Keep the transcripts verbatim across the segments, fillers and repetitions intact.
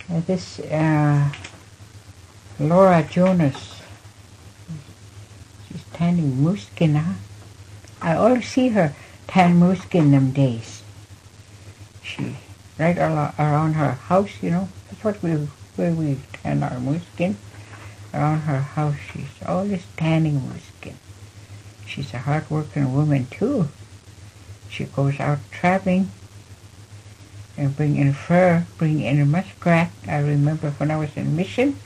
Uh, this uh, Laura Jonas, she's tanning moose skin, huh? I always see her tan moose skin them days. She, right al- around her house, you know, that's what we, where we tan our moose skin. Around her house, she's always tanning moose skin. She's a hard-working woman, too. She goes out trapping and bring in fur, bring in muskrat. I remember when I was in Mission,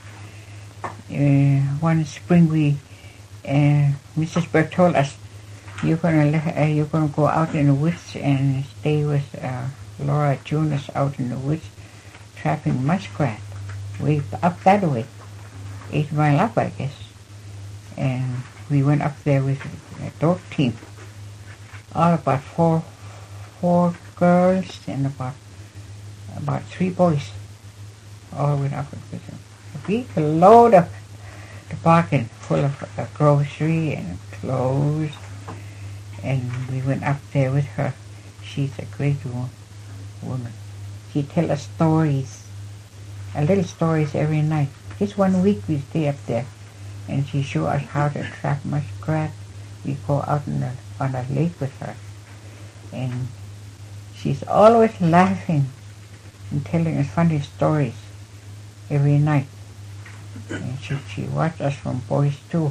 uh, one spring we, uh, Missus Burke told us, you're gonna uh, you're gonna go out in the woods and stay with uh, Laura Jonas out in the woods trapping muskrat, way up that way, eight mile up, I guess. And we went up there with a dog team, all about four four girls and about about three boys. All went up with them. A big load of toboggan full of uh, grocery and clothes. And we went up there with her. She's a great wo- woman. She tell us stories, a little stories every night. Just one week we stay up there, and she show us how to trap muskrat. We go out on a, on a lake with her, and she's always laughing and telling us funny stories every night. And she, she watch us from boys too.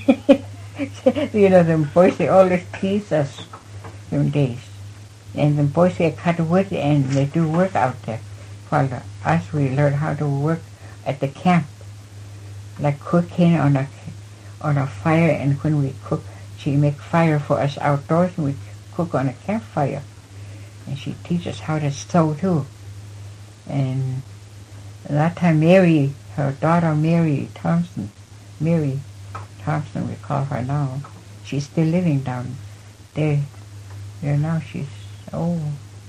You know, them boys, they always tease us them days. And the boys, they cut wood and they do work out there. While us, we learn how to work at the camp, like cooking on a on a fire. And when we cook, she make fire for us outdoors, and we cook on a campfire. And she teaches us how to sew too. And that time, Mary, her daughter Mary Thompson, Mary Thompson, we call her now. She's still living down there. There now. She's oh,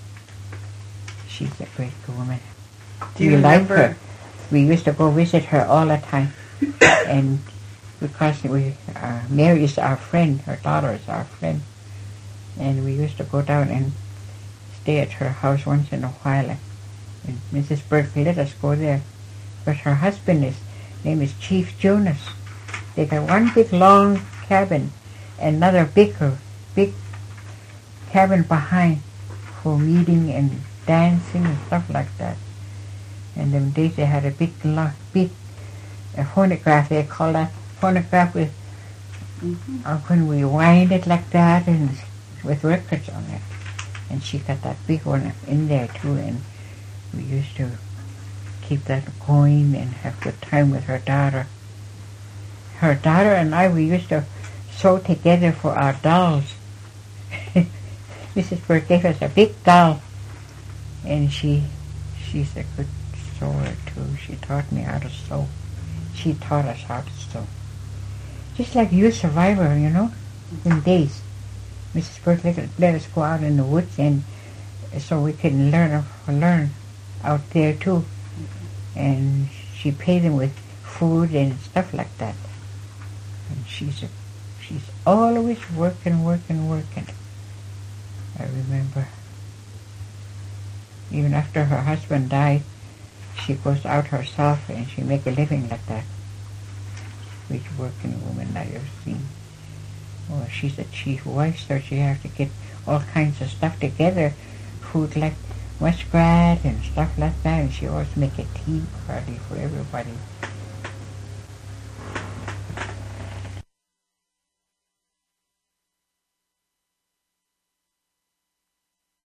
she's a great woman. Do you we remember? like her. We used to go visit her all the time, and because we uh, Mary is our friend, her daughter is our friend, and we used to go down and stay at her house once in a while. And Missus Burke let us go there, but her husband is name is Chief Jonas. They got one big long cabin, another bigger big cabin behind for meeting and dancing and stuff like that. And them days they had a big, long, big uh, phonograph. They call that phonograph with Mm-hmm. uh, when we wind it like that and with records on it. And she got that big one in there too. And we used to keep that going and have good time with her daughter. Her daughter and I, we used to sew together for our dolls. Missus Burke gave us a big doll, and she, she's a good sewer too. She taught me how to sew. She taught us how to sew. Just like you, Survivor, you know, in days. Missus Burke let, let us go out in the woods, and so we can learn learn out there too. And she paid them with food and stuff like that. And she's a, she's always working, working, working. I remember. Even after her husband died, she goes out herself and she make a living like that. Which working woman I ever seen. Oh, she's a chief wife, so she has to get all kinds of stuff together, food like muskrat and stuff like that, and she always make a tea party for everybody.